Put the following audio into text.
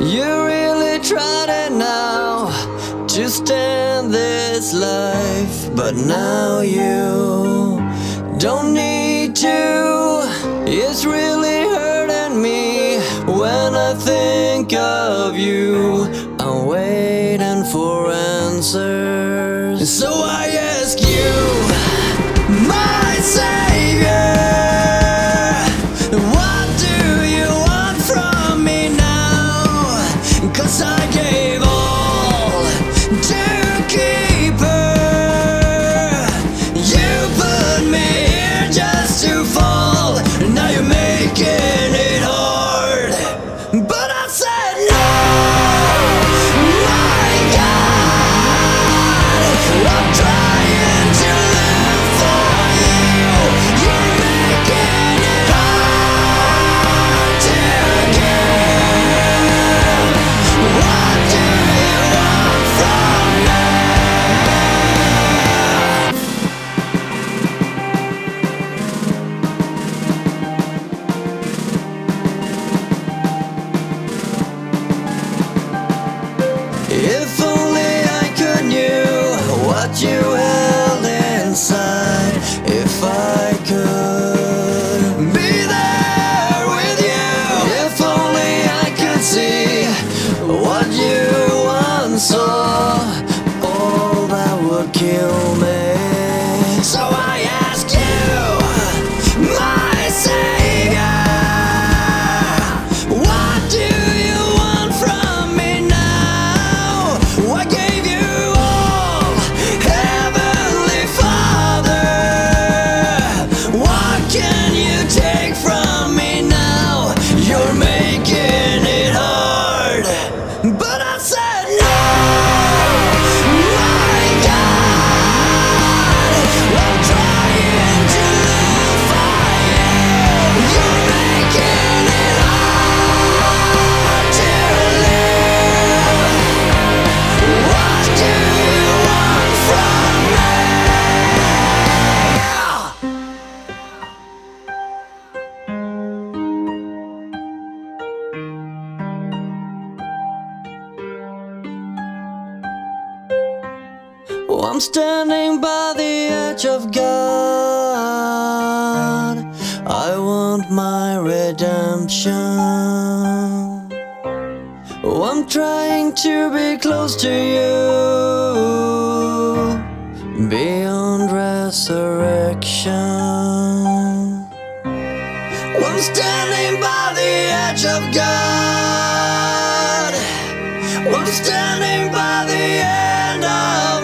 You really tried it now to stand this life, but now you don't need to. It's really hurting me when I think of you. I'm waiting for answers, so I ask you, my savior, what do you want from me now? 'Cause I gave all to keep her. You put me here just to fall. Now you're making it hard, but I said no. My God, I'm trying to live for you. You're making it hard to give. What do you want from me? If only I could knew what you held inside. If I could be there with you. If only I could see what you once saw. All that would kill me. So I ask you, my savior, what do you want from me now? I gave you all, Heavenly Father. What can you take from me now? You're making it hard, but I said no. My God, I'm trying to live for you. You're making it hard to live. What do you want from me? Oh, I'm standing by the edge of God. I want my redemption. Oh, I'm trying to be close to you beyond resurrection. I'm standing by the edge of God. I'm standing by the end of